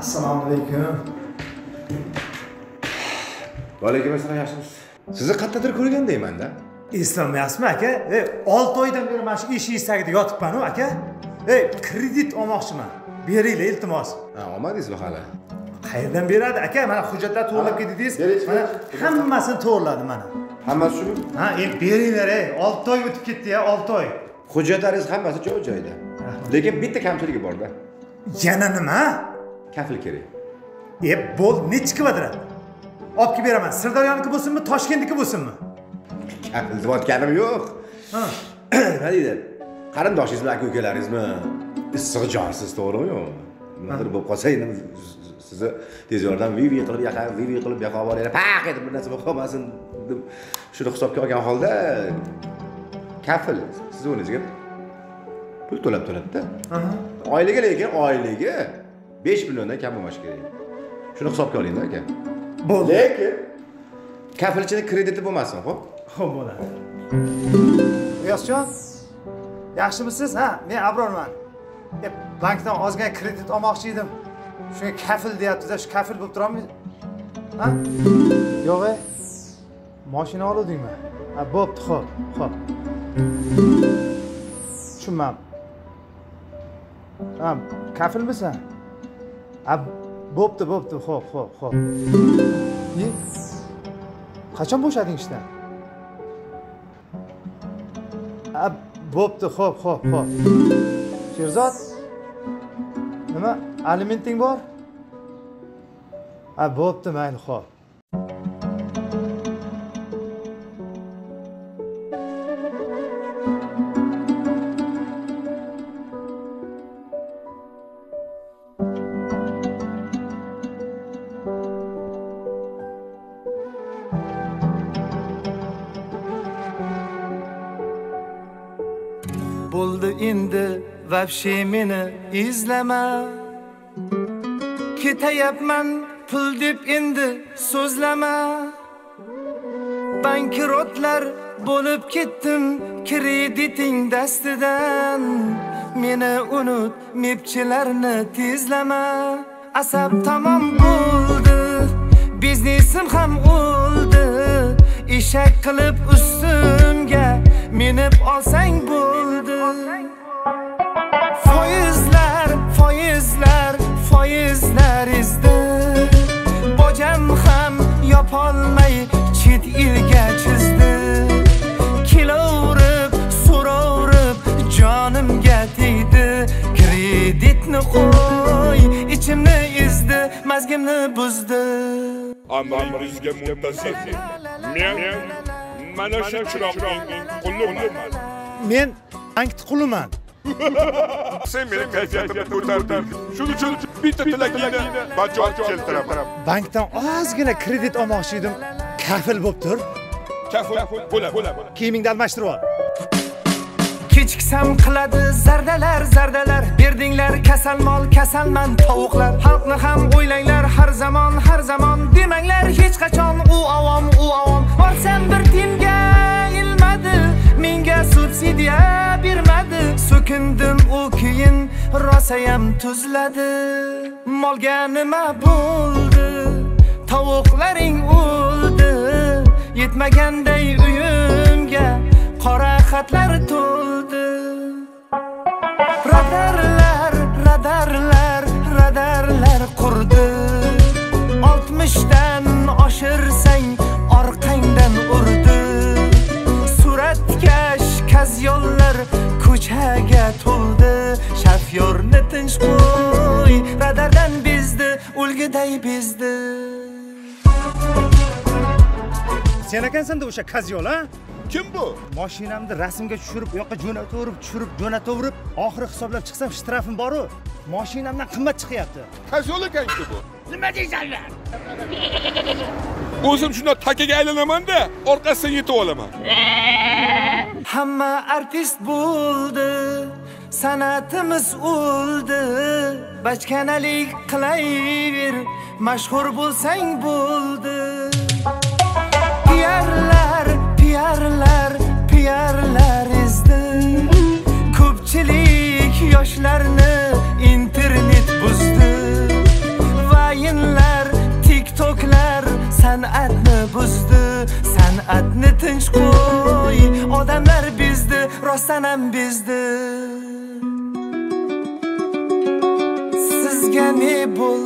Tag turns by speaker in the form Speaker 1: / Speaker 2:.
Speaker 1: Assalomu alaykum.
Speaker 2: Va alaykum assalom, yaxshimisiz? Sizni qayerdadir ko'rgandayman-da.
Speaker 1: Eslamayapsizmi aka? 6 oydan beri mana shu eshingiz tagida yotibman-ku aka. Kredit olmoqchiman. Beringlar iltimos.
Speaker 2: Ha, olmadingizmi hali?
Speaker 1: Qayerdan beradi aka? Mana hujjatlar to'g'rilab ketdingiz. Mana hammasini to'g'riladi mana.
Speaker 2: Hammasi shumi?
Speaker 1: Ha, beringlar, 6 oy o'tib ketdi-ya, 6 oy.
Speaker 2: Hujjatlaringiz hammasi joy-joyida. Lekin bitta kamchiligi bor-da.
Speaker 1: Yana nima?
Speaker 2: Kafil kerak.
Speaker 1: Bo'l, nechi kvadrat? Olib kelib beraman. Sirdaryoniki bo'lsinmi, Toshkentniki bo'lsinmi?
Speaker 2: Kafil deyotganim yo'q.
Speaker 1: Ha.
Speaker 2: Nima deydi? Qarindoshingiz aka ukalaringizmi? Issiq jonsiz, to'g'rimi? Nimadir bo'lib qolsa, endi sizni tez yordam vivi qilib, yoqa boraylar. Paq etib bir narsa bo'lib qolmasin deb shuni hisobga olgan holda kafil siz o'zingizga pul to'lab-da. Oyliga lekin oyliga 5 milliondan kam bo'lmashi kerak. Shuni hisobga oling-da aka.
Speaker 1: Bo'ldi.
Speaker 2: Lekin kafilchining krediti bo'lmasin, xo'p?
Speaker 1: Xo'p, bo'ladi. Yoshjon, yaxshimisiz? Ha, men Abrorman. Bankdan ozgina kredit olmoqchi edim. Shunga kafil deyapti-da, shu kafil bo'lib turami? Ha? Yo'q, mashina oluvdingmi? Ha, bo'pti, xo'p. Tushunmam. Ha, kafilmisan? Ha, bo'pti, xo'p. Qachon bo'shading ishdan? Ha, bo'pti, xo'p. Sherzod, nima, alimenting bor? Ha, bo'pti, mayli, xo'p.
Speaker 3: Bo'ldi endi vobshe meni izlama. Ketayapman pul deb endi so'zlama. Bankrotlar bo'lib ketdim krediting dastidan. Meni unut, mepchilarni tezlama. Asab tamom bo'ldi, biznesim ham o'ldi. Eshak qilib ustimga minib olsang bo'ldi. Foizlar izdi. Bojam ham yopolmay chet elga chizdi. Kelovurib, so'rovurib jonimga tegdi. Kreditni qo'y, ichimni ezdi, mazgimni buzdi.
Speaker 4: Amaringizga muntasib. Men mana shu chiroqning quliman.
Speaker 1: Men bankda quliman.
Speaker 4: Sen meni kayfiyatimni ko'tarding. Shuning uchun bitta tilagingni bajo keltiraman.
Speaker 1: Bankdan ozgina kredit olmoqchi edim. Kafil bo'lib tur.
Speaker 4: Kafil bo'laman.
Speaker 1: Kiyimingni almashtirib ol.
Speaker 3: Kechiksam qiladi zardalar. Berdinglar kasalmol, kasalman tovuqlar. Xalqni ham o'ylanglar har zamon. Demanglar hech qachon u avom. Borsam bir tinga ilmadi. Menga subsidiya bermadi. So'kindim u keyin rosayam tuzladi. Molga nima bo'ldi? Tovuqlaring o'ldi. Yetmaganday uyimga qora xatlar to'ldi. Radarlar qurdi. 60dan oshirsang orqangdan urdi. Suratkash kazyollar ko'chaga to'ldi. Shofyorni tinch qo'y, radardan bezdi, o'lgiday bezdi.
Speaker 1: Sen ekansan-da o'sha kazyol, ha?
Speaker 4: Kim bu?
Speaker 1: Mashinamni rasmga tushirib, u yoqqa jo'nataverib, oxiri hisoblab chiqsam, shtrafim bor-ku. Mashinamdan qimmat chiqyapti.
Speaker 4: Kazyol ekan-ku bu.
Speaker 1: Nima deysanlar?
Speaker 4: O'zim shunda takaga aylanaman-da, orqasidan yetib olaman.
Speaker 3: Hamma artist bo'ldi, san'atimiz o'ldi. Bachkanalik qilayver, mashhur bo'lsang bo'ldi. Piyarlar ezdi. Ko'pchilik yoshlarni internet buzdi. san'atni buzdi. San'atni tinch qo'y, odamlar bizdi, rostdan ham bizdi. Sizga ne bo'ldi?